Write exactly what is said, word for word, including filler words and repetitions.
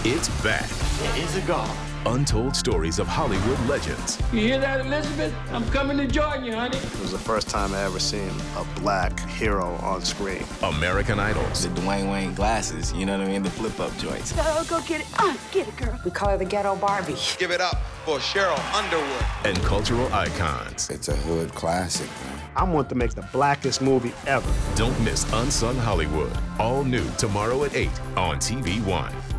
It's back. There is a God. Untold stories of Hollywood legends. You hear that, Elizabeth? I'm coming to join you, honey. It was the first time I ever seen a black hero on screen. American Idols. The Dwayne Wayne glasses, you know what I mean? The flip-up joints. Oh, go get it. Uh, get it, girl. We call her the ghetto Barbie. Give it up for Cheryl Underwood. And cultural icons. It's a hood classic, man. I want to make the blackest movie ever. Don't miss Unsung Hollywood. All new tomorrow at eight on T V One.